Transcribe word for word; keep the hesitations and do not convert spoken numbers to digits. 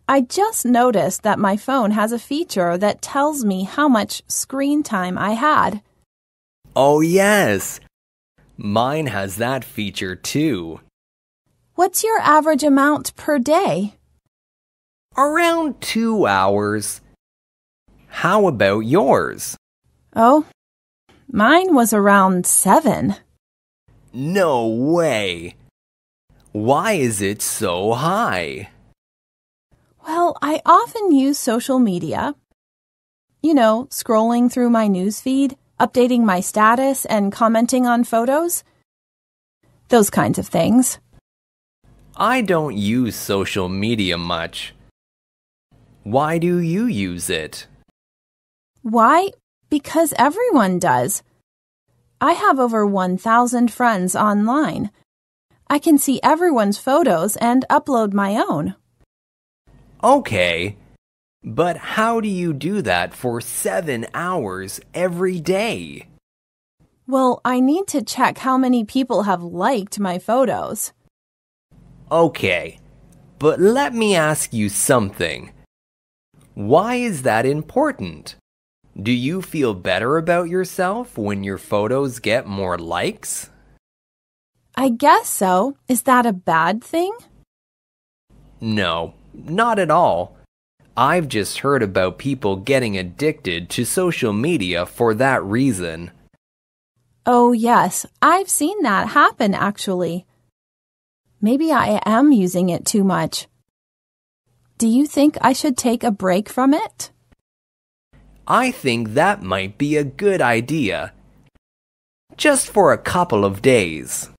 I just noticed that my phone has a feature that tells me how much screen time I had. Oh, yes. Mine has that feature too. What's your average amount per day? Around two hours. How about yours? Oh, mine was around seven. No way. Why is it so high? Well, I often use social media. You know, scrolling through my news feed, updating my status, and commenting on photos. Those kinds of things. I don't use social media much. Why do you use it? Why? Because everyone does. I have over one thousand friends online. I can see everyone's photos and upload my own. Okay, but how do you do that for seven hours every day? Well, I need to check how many people have liked my photos. Okay, but let me ask you something. Why is that important? Do you feel better about yourself when your photos get more likes? I guess so. Is that a bad thing? No, not at all. I've just heard about people getting addicted to social media for that reason. Oh, yes. I've seen that happen, actually. Maybe I am using it too much. Do you think I should take a break from it? I think that might be a good idea. Just for a couple of days.